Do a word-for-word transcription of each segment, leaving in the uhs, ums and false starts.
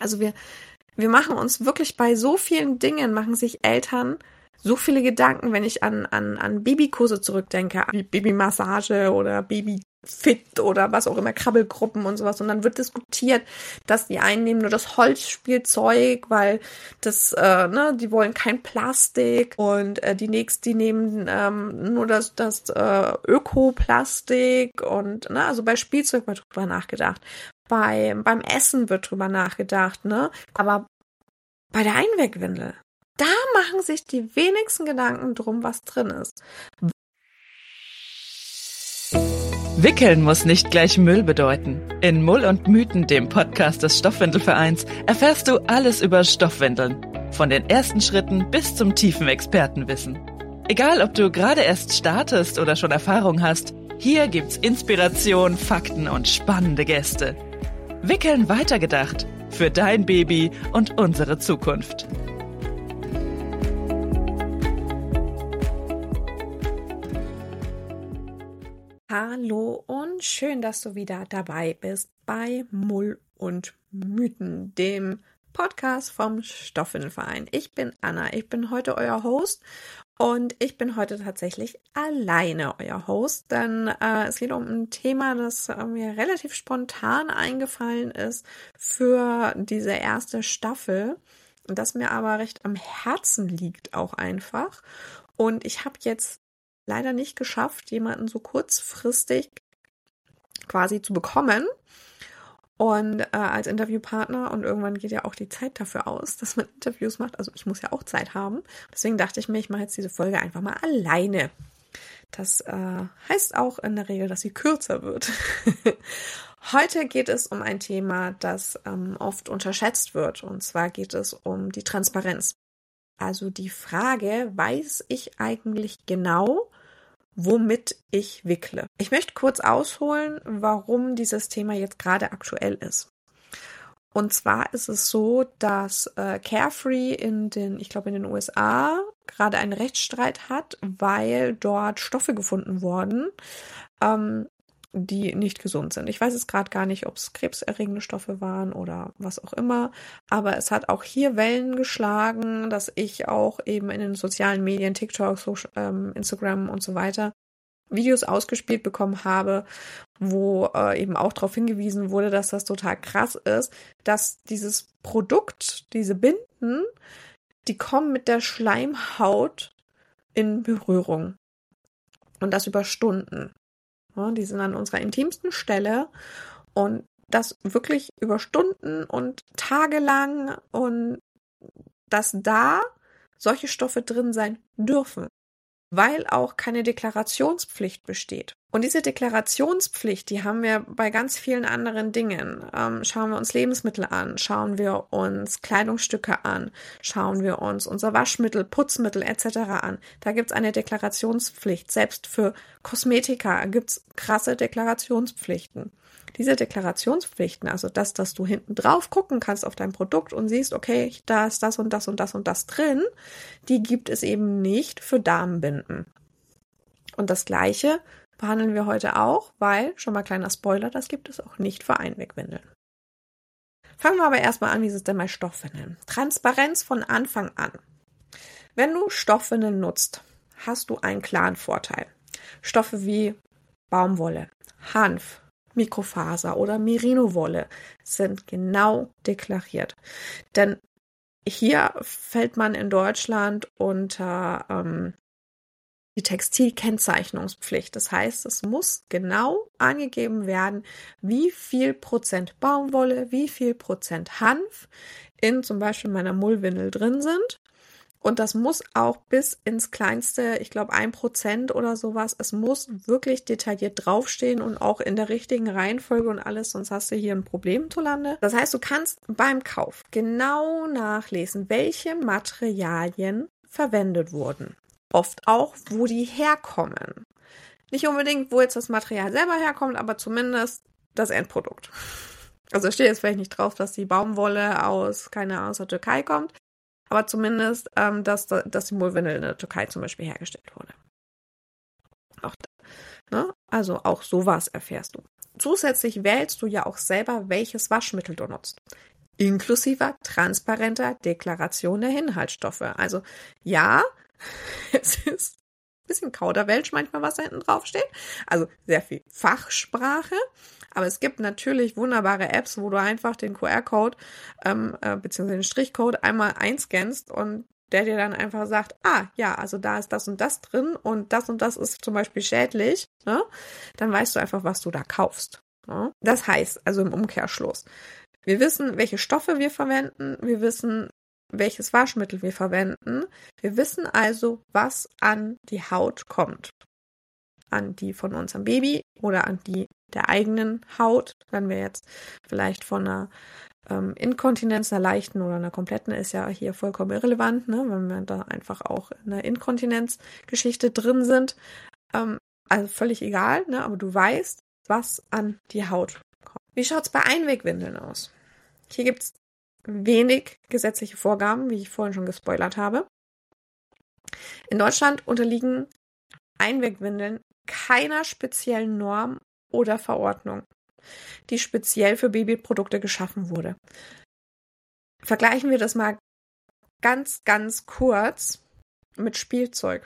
Also wir, wir machen uns wirklich bei so vielen Dingen, machen sich Eltern so viele Gedanken, wenn ich an, an, an Babykurse zurückdenke, wie Babymassage oder Babyfit oder was auch immer, Krabbelgruppen und sowas. Und dann wird diskutiert, dass die einen nehmen nur das Holzspielzeug, weil das, äh, ne, die wollen kein Plastik, und äh, die nächsten, die nehmen ähm, nur das, das äh, Ökoplastik, und ne, also bei Spielzeug wird drüber nachgedacht. Bei, beim Essen wird drüber nachgedacht, ne? Aber bei der Einwegwindel, da machen sich die wenigsten Gedanken drum, was drin ist. Wickeln muss nicht gleich Müll bedeuten. In Mull und Mythen, dem Podcast des Stoffwindelvereins, erfährst du alles über Stoffwindeln. Von den ersten Schritten bis zum tiefen Expertenwissen. Egal, ob du gerade erst startest oder schon Erfahrung hast, hier gibt's Inspiration, Fakten und spannende Gäste. Wickeln weitergedacht. Für dein Baby und unsere Zukunft. Hallo und schön, dass du wieder dabei bist bei Mull und Mythen, dem Podcast vom Stoffwindelverein. Ich bin Anna, ich bin heute euer Host und ich bin heute tatsächlich alleine euer Host, denn äh, es geht um ein Thema, das äh, mir relativ spontan eingefallen ist für diese erste Staffel, das mir aber recht am Herzen liegt auch einfach. Und ich habe jetzt leider nicht geschafft, jemanden so kurzfristig quasi zu bekommen und äh, als Interviewpartner, und irgendwann geht ja auch die Zeit dafür aus, dass man Interviews macht, also ich muss ja auch Zeit haben, deswegen dachte ich mir, ich mache jetzt diese Folge einfach mal alleine. Das äh, heißt auch in der Regel, dass sie kürzer wird. Heute geht es um ein Thema, das ähm, oft unterschätzt wird, und zwar geht es um die Transparenz. Also die Frage, weiß ich eigentlich genau, womit ich wickle? Ich möchte kurz ausholen, warum dieses Thema jetzt gerade aktuell ist. Und zwar ist es so, dass äh, Carefree in den, ich glaube in den U S A gerade einen Rechtsstreit hat, weil dort Stoffe gefunden wurden, ähm, die nicht gesund sind. Ich weiß es gerade gar nicht, ob es krebserregende Stoffe waren oder was auch immer, aber es hat auch hier Wellen geschlagen, dass ich auch eben in den sozialen Medien, TikTok, Social, ähm, Instagram und so weiter, Videos ausgespielt bekommen habe, wo äh, eben auch darauf hingewiesen wurde, dass das total krass ist, dass dieses Produkt, diese Binden, die kommen mit der Schleimhaut in Berührung. Und das über Stunden. Ja, die sind an unserer intimsten Stelle, und das wirklich über Stunden und Tage lang, und dass da solche Stoffe drin sein dürfen, weil auch keine Deklarationspflicht besteht. Und diese Deklarationspflicht, die haben wir bei ganz vielen anderen Dingen. Ähm, schauen wir uns Lebensmittel an, schauen wir uns Kleidungsstücke an, schauen wir uns unser Waschmittel, Putzmittel et cetera an. Da gibt's eine Deklarationspflicht. Selbst für Kosmetika gibt's krasse Deklarationspflichten. Diese Deklarationspflichten, also das, dass du hinten drauf gucken kannst auf dein Produkt und siehst, okay, da ist das und das und das und das drin, die gibt es eben nicht für Damenbinden. Und das Gleiche behandeln wir heute auch, weil, schon mal kleiner Spoiler, das gibt es auch nicht für Einwegwindeln. Fangen wir aber erstmal an, wie ist es denn bei Stoffwindeln? Transparenz von Anfang an. Wenn du Stoffwindeln nutzt, hast du einen klaren Vorteil. Stoffe wie Baumwolle, Hanf, Mikrofaser oder Merino-Wolle sind genau deklariert. Denn hier fällt man in Deutschland unter ähm, die Textilkennzeichnungspflicht. Das heißt, es muss genau angegeben werden, wie viel Prozent Baumwolle, wie viel Prozent Hanf in zum Beispiel meiner Mullwindel drin sind. Und das muss auch bis ins kleinste, ich glaube ein Prozent oder sowas, es muss wirklich detailliert draufstehen und auch in der richtigen Reihenfolge und alles, sonst hast du hier ein Problem, Tolande. Das heißt, du kannst beim Kauf genau nachlesen, welche Materialien verwendet wurden. Oft auch, wo die herkommen. Nicht unbedingt, wo jetzt das Material selber herkommt, aber zumindest das Endprodukt. Also steht jetzt vielleicht nicht drauf, dass die Baumwolle aus, keine Ahnung, aus der Türkei kommt, aber zumindest, ähm, dass, dass die Mullwindel in der Türkei zum Beispiel hergestellt wurde. Auch da, ne? Also auch sowas erfährst du. Zusätzlich wählst du ja auch selber, welches Waschmittel du nutzt. inklusive transparenter Deklaration der Inhaltsstoffe. Also ja, es ist ein bisschen Kauderwelsch manchmal, was da hinten drauf steht. Also sehr viel Fachsprache. Aber es gibt natürlich wunderbare Apps, wo du einfach den Q R-Code ähm, äh, beziehungsweise den Strichcode einmal einscannst und der dir dann einfach sagt, ah, ja, also da ist das und das drin und das und das ist zum Beispiel schädlich, ne? Dann weißt du einfach, was du da kaufst. Ne? Das heißt, also im Umkehrschluss, wir wissen, welche Stoffe wir verwenden, wir wissen, welches Waschmittel wir verwenden, wir wissen also, was an die Haut kommt. An die von unserem Baby oder an die der eigenen Haut, wenn wir jetzt vielleicht von einer ähm, Inkontinenz, einer leichten oder einer kompletten, ist ja hier vollkommen irrelevant, ne, wenn wir da einfach auch in einer Inkontinenzgeschichte drin sind. Ähm, also völlig egal, ne, aber du weißt, was an die Haut kommt. Wie schaut es bei Einwegwindeln aus? Hier gibt es wenig gesetzliche Vorgaben, wie ich vorhin schon gespoilert habe. In Deutschland unterliegen Einwegwindeln keiner speziellen Norm oder Verordnung, die speziell für Babyprodukte geschaffen wurde. Vergleichen wir das mal ganz, ganz kurz mit Spielzeug.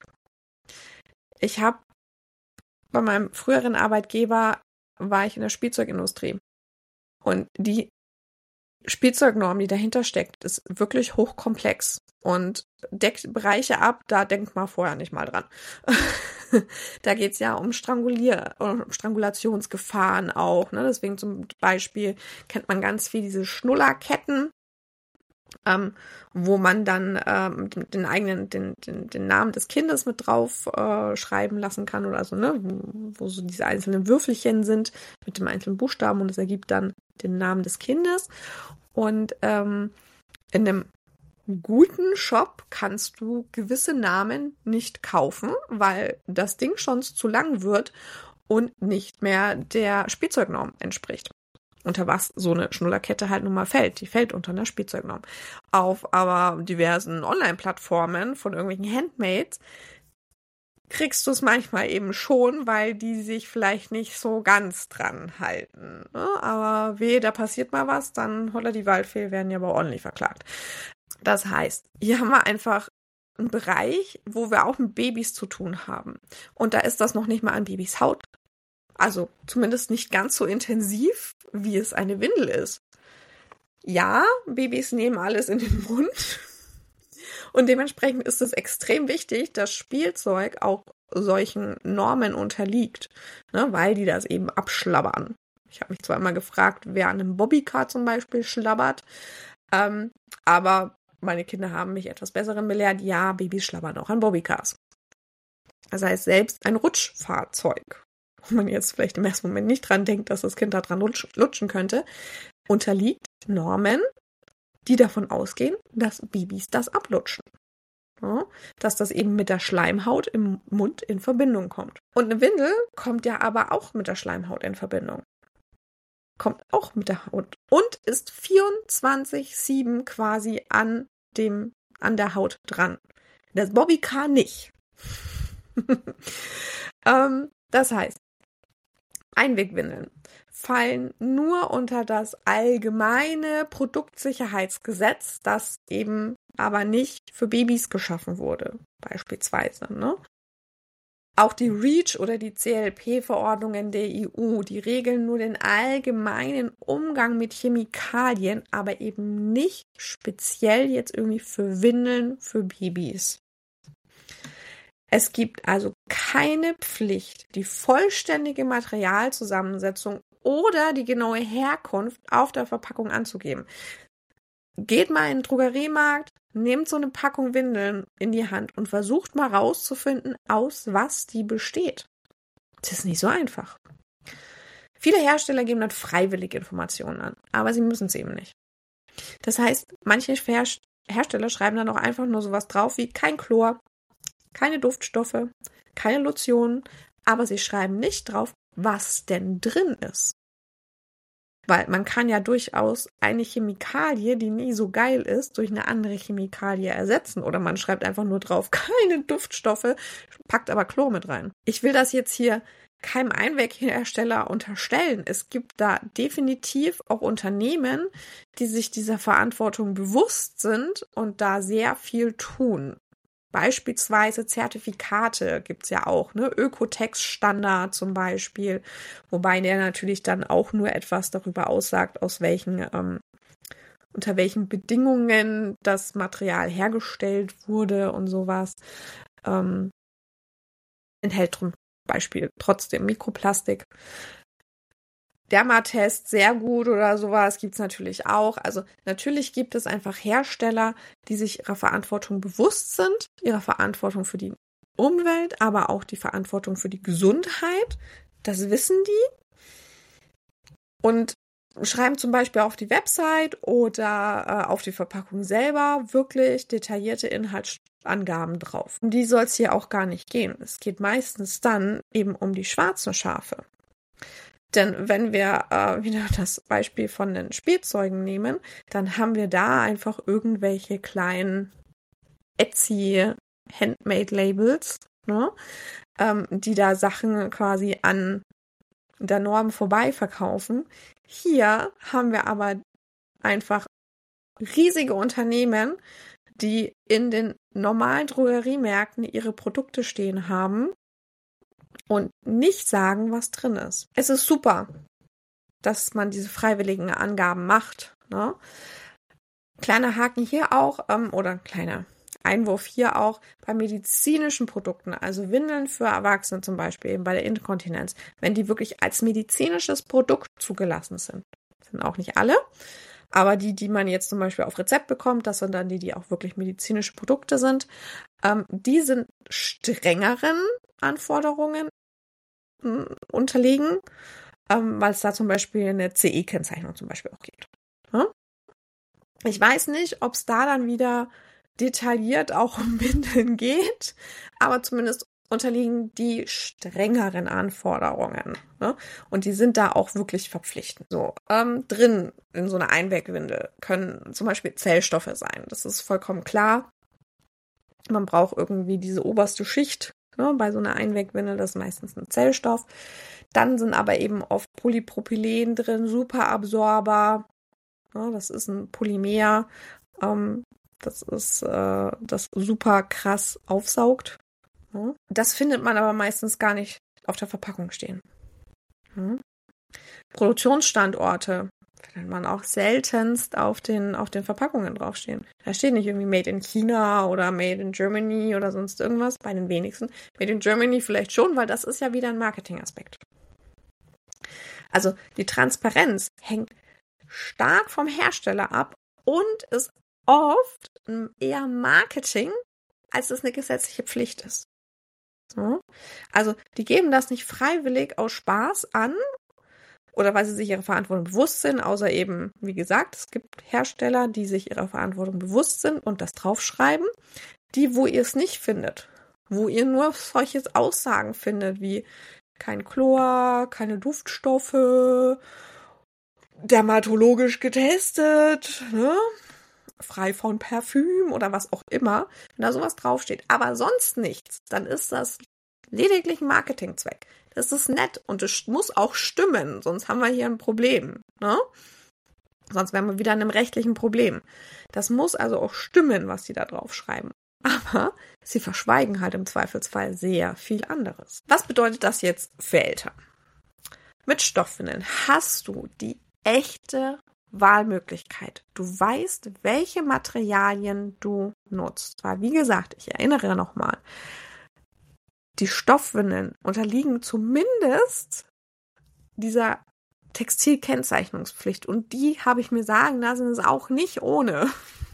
Ich habe bei meinem früheren Arbeitgeber war ich in der Spielzeugindustrie und die Spielzeugnorm, die dahinter steckt, ist wirklich hochkomplex und deckt Bereiche ab, da denkt man vorher nicht mal dran. Da geht's ja um Strangulier, um Strangulationsgefahren auch, ne? Deswegen zum Beispiel kennt man ganz viel diese Schnullerketten, ähm, wo man dann ähm, den eigenen, den, den, den Namen des Kindes mit drauf äh, schreiben lassen kann oder so, ne? Wo, wo so diese einzelnen Würfelchen sind mit dem einzelnen Buchstaben und es ergibt dann den Namen des Kindes. Und ähm, in einem guten Shop kannst du gewisse Namen nicht kaufen, weil das Ding schon zu lang wird und nicht mehr der Spielzeugnorm entspricht. Unter was so eine Schnullerkette halt nun mal fällt. Die fällt unter einer Spielzeugnorm. Auf aber diversen Online-Plattformen von irgendwelchen Handmaids kriegst du es manchmal eben schon, weil die sich vielleicht nicht so ganz dran halten. Aber wehe, da passiert mal was, dann holla die Waldfee, werden ja aber ordentlich verklagt. Das heißt, hier haben wir einfach einen Bereich, wo wir auch mit Babys zu tun haben. Und da ist das noch nicht mal an Babys Haut. Also zumindest nicht ganz so intensiv, wie es eine Windel ist. Ja, Babys nehmen alles in den Mund. Und dementsprechend ist es extrem wichtig, dass Spielzeug auch solchen Normen unterliegt, ne, weil die das eben abschlabbern. Ich habe mich zwar immer gefragt, wer an einem Bobbycar zum Beispiel schlabbert, ähm, aber meine Kinder haben mich etwas Besseren belehrt. Ja, Babys schlabbern auch an Bobbycars. Das heißt, selbst ein Rutschfahrzeug, wo man jetzt vielleicht im ersten Moment nicht dran denkt, dass das Kind da dran lutsch, lutschen könnte, unterliegt Normen, die davon ausgehen, dass Babys das ablutschen. Ja, dass das eben mit der Schleimhaut im Mund in Verbindung kommt. Und eine Windel kommt ja aber auch mit der Schleimhaut in Verbindung. Kommt auch mit der Haut. Und ist vierundzwanzig sieben quasi an dem, an der Haut dran. Das Bobbycar nicht. ähm, das heißt, Einwegwindeln fallen nur unter das allgemeine Produktsicherheitsgesetz, das eben aber nicht für Babys geschaffen wurde, beispielsweise, ne? Auch die REACH oder die C L P-Verordnungen der E U, die regeln nur den allgemeinen Umgang mit Chemikalien, aber eben nicht speziell jetzt irgendwie für Windeln für Babys. Es gibt also keine Pflicht, die vollständige Materialzusammensetzung oder die genaue Herkunft auf der Verpackung anzugeben. Geht mal in den Drogeriemarkt, nehmt so eine Packung Windeln in die Hand und versucht mal rauszufinden, aus was die besteht. Das ist nicht so einfach. Viele Hersteller geben dann freiwillig Informationen an, aber sie müssen es eben nicht. Das heißt, manche Hersteller schreiben dann auch einfach nur sowas drauf wie kein Chlor, keine Duftstoffe, keine Lotion, aber sie schreiben nicht drauf, was denn drin ist. Weil man kann ja durchaus eine Chemikalie, die nie so geil ist, durch eine andere Chemikalie ersetzen. Oder man schreibt einfach nur drauf, keine Duftstoffe, packt aber Chlor mit rein. Ich will das jetzt hier keinem Einweghersteller unterstellen. Es gibt da definitiv auch Unternehmen, die sich dieser Verantwortung bewusst sind und da sehr viel tun. Beispielsweise Zertifikate gibt's ja auch, ne? Ökotex-Standard zum Beispiel, wobei der natürlich dann auch nur etwas darüber aussagt, aus welchen, ähm, unter welchen Bedingungen das Material hergestellt wurde und sowas. Ähm, enthält zum Beispiel trotzdem Mikroplastik. Dermatest, sehr gut oder sowas gibt's natürlich auch. Also natürlich gibt es einfach Hersteller, die sich ihrer Verantwortung bewusst sind, ihrer Verantwortung für die Umwelt, aber auch die Verantwortung für die Gesundheit. Das wissen die. Und schreiben zum Beispiel auf die Website oder äh, auf die Verpackung selber wirklich detaillierte Inhaltsangaben drauf. Um die soll es hier auch gar nicht gehen. Es geht meistens dann eben um die schwarzen Schafe. Denn wenn wir äh, wieder das Beispiel von den Spielzeugen nehmen, dann haben wir da einfach irgendwelche kleinen Etsy-Handmade-Labels, ne, ähm, die da Sachen quasi an der Norm vorbei verkaufen. Hier haben wir aber einfach riesige Unternehmen, die in den normalen Drogeriemärkten ihre Produkte stehen haben und nicht sagen, was drin ist. Es ist super, dass man diese freiwilligen Angaben macht, ne? Kleiner Haken hier auch, ähm, oder ein kleiner Einwurf hier auch bei medizinischen Produkten, also Windeln für Erwachsene zum Beispiel, eben bei der Inkontinenz, wenn die wirklich als medizinisches Produkt zugelassen sind. Das sind auch nicht alle, aber die, die man jetzt zum Beispiel auf Rezept bekommt, das sind dann die, die auch wirklich medizinische Produkte sind, ähm, die sind strengeren Anforderungen mh, unterlegen, ähm, weil es da zum Beispiel eine C E-Kennzeichnung zum Beispiel auch gibt. Hm? Ich weiß nicht, ob es da dann wieder detailliert auch um Windeln geht, aber zumindest unterliegen die strengeren Anforderungen, ne? Und die sind da auch wirklich verpflichtend. So, ähm, drin in so einer Einwegwindel können zum Beispiel Zellstoffe sein. Das ist vollkommen klar. Man braucht irgendwie diese oberste Schicht, ne, bei so einer Einwegwindel, das ist meistens ein Zellstoff. Dann sind aber eben oft Polypropylen drin, Superabsorber. Ne, das ist ein Polymer. Ähm, Das ist, äh, das super krass aufsaugt. Ja. Das findet man aber meistens gar nicht auf der Verpackung stehen. Ja. Produktionsstandorte findet man auch seltenst auf den, auf den Verpackungen draufstehen. Da steht nicht irgendwie Made in China oder Made in Germany oder sonst irgendwas, bei den wenigsten. Made in Germany vielleicht schon, weil das ist ja wieder ein Marketingaspekt. Also die Transparenz hängt stark vom Hersteller ab und ist oft eher Marketing, als es eine gesetzliche Pflicht ist. So. Also die geben das nicht freiwillig aus Spaß an oder weil sie sich ihrer Verantwortung bewusst sind, außer eben, wie gesagt, es gibt Hersteller, die sich ihrer Verantwortung bewusst sind und das draufschreiben. Die, wo ihr es nicht findet, wo ihr nur solche Aussagen findet, wie kein Chlor, keine Duftstoffe, dermatologisch getestet, ne? Frei von Parfüm oder was auch immer, wenn da sowas draufsteht, aber sonst nichts, dann ist das lediglich ein Marketingzweck. Das ist nett und es muss auch stimmen, sonst haben wir hier ein Problem, ne? Sonst wären wir wieder in einem rechtlichen Problem. Das muss also auch stimmen, was die da draufschreiben. Aber sie verschweigen halt im Zweifelsfall sehr viel anderes. Was bedeutet das jetzt für Eltern? Mit Stoffwindeln hast du die echte Wahlmöglichkeit. Du weißt, welche Materialien du nutzt. Weil, wie gesagt, ich erinnere nochmal, die Stoffwindeln unterliegen zumindest dieser Textilkennzeichnungspflicht. Und die habe ich mir sagen lassen, ist auch nicht ohne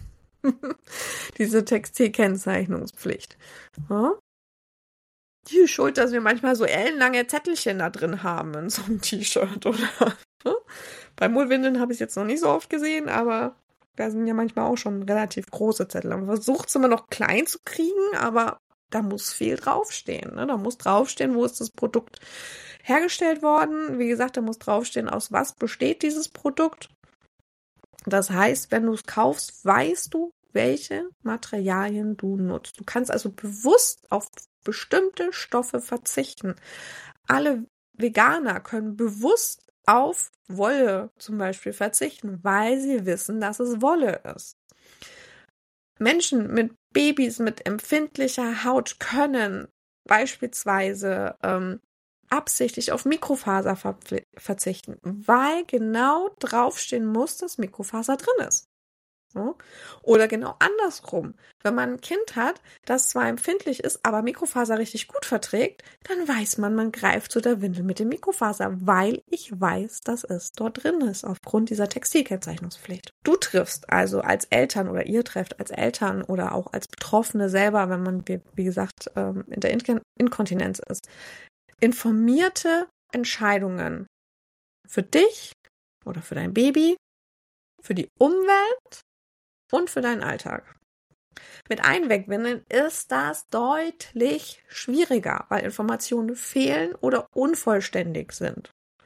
diese Textilkennzeichnungspflicht. Ja? Die ist schuld, dass wir manchmal so ellenlange Zettelchen da drin haben in so einem T-Shirt, oder? Bei Mullwindeln habe ich es jetzt noch nicht so oft gesehen, aber da sind ja manchmal auch schon relativ große Zettel. Man versucht es immer noch klein zu kriegen, aber da muss viel draufstehen. Ne? Da muss draufstehen, wo ist das Produkt hergestellt worden. Wie gesagt, da muss draufstehen, aus was besteht dieses Produkt. Das heißt, wenn du es kaufst, weißt du, welche Materialien du nutzt. Du kannst also bewusst auf bestimmte Stoffe verzichten. Alle Veganer können bewusst auf Wolle zum Beispiel verzichten, weil sie wissen, dass es Wolle ist. Menschen mit Babys mit empfindlicher Haut können beispielsweise ähm, absichtlich auf Mikrofaser ver- verzichten, weil genau draufstehen muss, dass Mikrofaser drin ist. So. Oder genau andersrum. Wenn man ein Kind hat, das zwar empfindlich ist, aber Mikrofaser richtig gut verträgt, dann weiß man, man greift zu der Windel mit dem Mikrofaser, weil ich weiß, dass es dort drin ist, aufgrund dieser Textilkennzeichnungspflicht. Du triffst also als Eltern oder ihr trefft als Eltern oder auch als Betroffene selber, wenn man, wie, wie gesagt, in der In- Inkontinenz ist, informierte Entscheidungen für dich oder für dein Baby, für die Umwelt und für deinen Alltag. Mit Einwegwindeln ist das deutlich schwieriger, weil Informationen fehlen oder unvollständig sind.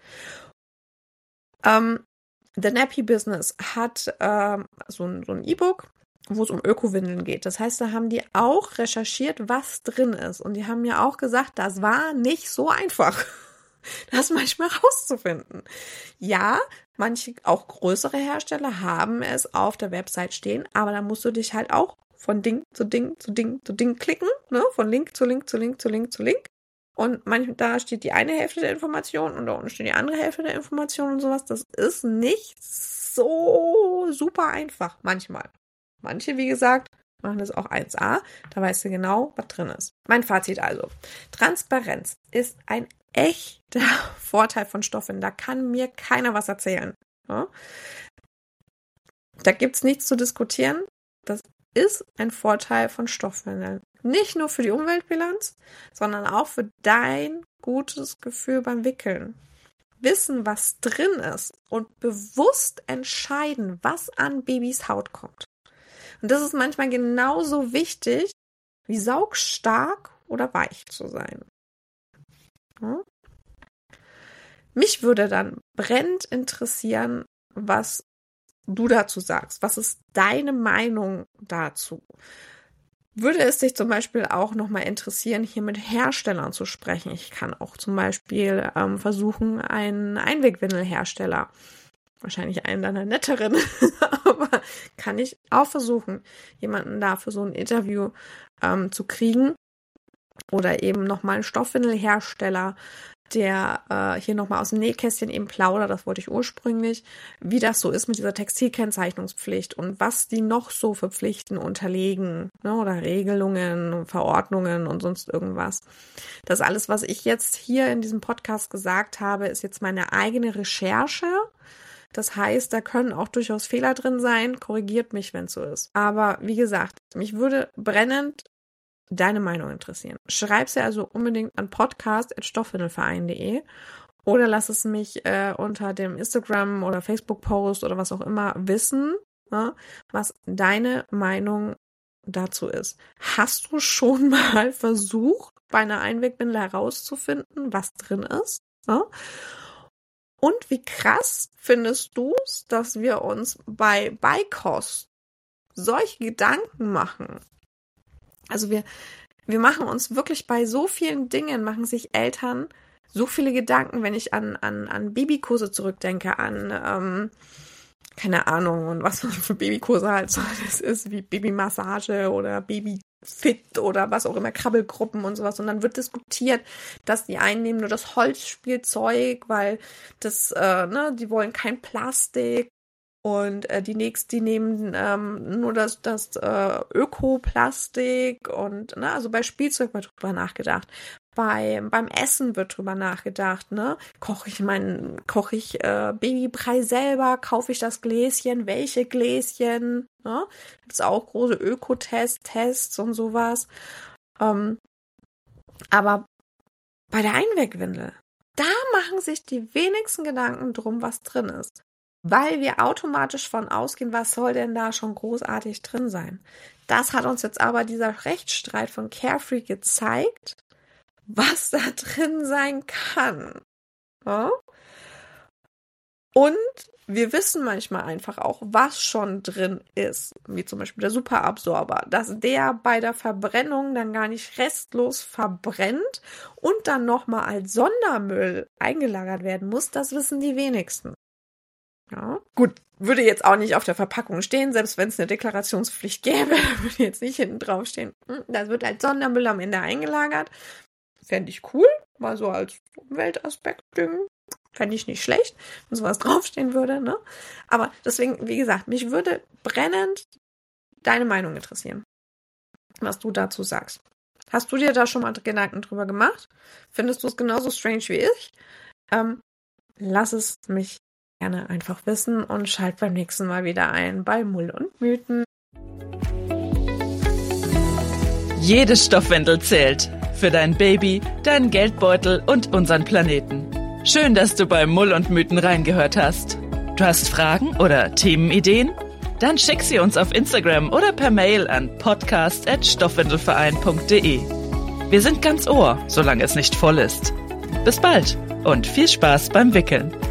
Ähm, The Nappy Business hat ähm, so ein, so ein E-Book, wo es um Ökowindeln geht. Das heißt, da haben die auch recherchiert, was drin ist. Und die haben mir auch gesagt, das war nicht so einfach, das manchmal rauszufinden. Ja, manche, auch größere Hersteller haben es auf der Website stehen, aber da musst du dich halt auch von Ding zu Ding zu Ding zu Ding klicken, ne? Von Link zu Link zu Link zu Link zu Link. Und manchmal, da steht die eine Hälfte der Information und da unten steht die andere Hälfte der Information und sowas. Das ist nicht so super einfach manchmal. Manche, wie gesagt, machen das auch eins a. Da weißt du genau, was drin ist. Mein Fazit also. Transparenz ist ein echter Vorteil von Stoffen. Da kann mir keiner was erzählen. Ja? Da gibt's nichts zu diskutieren. Das ist ein Vorteil von Stoffwindeln. Nicht nur für die Umweltbilanz, sondern auch für dein gutes Gefühl beim Wickeln. Wissen, was drin ist und bewusst entscheiden, was an Babys Haut kommt. Und das ist manchmal genauso wichtig, wie saugstark oder weich zu sein. Hm? Mich würde dann brennend interessieren, was du dazu sagst. Was ist deine Meinung dazu? Würde es dich zum Beispiel auch nochmal interessieren, hier mit Herstellern zu sprechen? Ich kann auch zum Beispiel ähm, versuchen, einen Einwegwindelhersteller, wahrscheinlich einen deiner netteren, aber kann ich auch versuchen, jemanden da für so ein Interview ähm, zu kriegen. Oder eben nochmal einen Stoffwindelhersteller, der äh, hier nochmal aus dem Nähkästchen eben plaudert, das wollte ich ursprünglich, wie das so ist mit dieser Textilkennzeichnungspflicht und was die noch so für Pflichten unterlegen, ne, oder Regelungen, Verordnungen und sonst irgendwas. Das alles, was ich jetzt hier in diesem Podcast gesagt habe, ist jetzt meine eigene Recherche. Das heißt, da können auch durchaus Fehler drin sein. Korrigiert mich, wenn es so ist. Aber wie gesagt, mich würde brennend deine Meinung interessieren. Schreib sie also unbedingt an podcast at stoffwindelverein punkt de oder lass es mich äh, unter dem Instagram- oder Facebook-Post oder was auch immer wissen, ne, was deine Meinung dazu ist. Hast du schon mal versucht, bei einer Einwegwindel herauszufinden, was drin ist? Ne? Und wie krass findest du es, dass wir uns bei Beikost solche Gedanken machen? Also wir, wir machen uns wirklich bei so vielen Dingen, machen sich Eltern so viele Gedanken, wenn ich an, an, an Babykurse zurückdenke, an, ähm, keine Ahnung, und was für Babykurse halt so das ist, wie Babymassage oder Babyfit oder was auch immer, Krabbelgruppen und sowas. Und dann wird diskutiert, dass die einen nehmen nur das Holzspielzeug, weil das, äh, ne, die wollen kein Plastik. Und äh, die nächsten, die nehmen ähm, nur das, das äh, Ökoplastik und, ne, also bei Spielzeug wird drüber nachgedacht. Bei, beim Essen wird drüber nachgedacht, ne? Koche ich mein, koche ich äh, Babybrei selber, kaufe ich das Gläschen, welche Gläschen, ne? Gibt's auch große Ökotests, Tests und sowas. Ähm, aber bei der Einwegwindel, da machen sich die wenigsten Gedanken drum, was drin ist. Weil wir automatisch von ausgehen, was soll denn da schon großartig drin sein? Das hat uns jetzt aber dieser Rechtsstreit von Carefree gezeigt, was da drin sein kann. Ja? Und wir wissen manchmal einfach auch, was schon drin ist, wie zum Beispiel der Superabsorber, dass der bei der Verbrennung dann gar nicht restlos verbrennt und dann nochmal als Sondermüll eingelagert werden muss, das wissen die wenigsten. Ja, gut, würde jetzt auch nicht auf der Verpackung stehen, selbst wenn es eine Deklarationspflicht gäbe, würde jetzt nicht hinten drauf stehen. Das wird als Sondermüll am Ende eingelagert. Fände ich cool, mal so als Umweltaspekt-Ding. Fände ich nicht schlecht, wenn sowas draufstehen würde, ne? Aber deswegen, wie gesagt, mich würde brennend deine Meinung interessieren, was du dazu sagst. Hast du dir da schon mal Gedanken drüber gemacht? Findest du es genauso strange wie ich? Ähm, lass es mich gerne einfach wissen und schalt beim nächsten Mal wieder ein bei Mull und Mythen. Jede Stoffwindel zählt. Für dein Baby, deinen Geldbeutel und unseren Planeten. Schön, dass du bei Mull und Mythen reingehört hast. Du hast Fragen oder Themenideen? Dann schick sie uns auf Instagram oder per Mail an podcast at stoffwindelverein punkt de. Wir sind ganz Ohr, solange es nicht voll ist. Bis bald und viel Spaß beim Wickeln.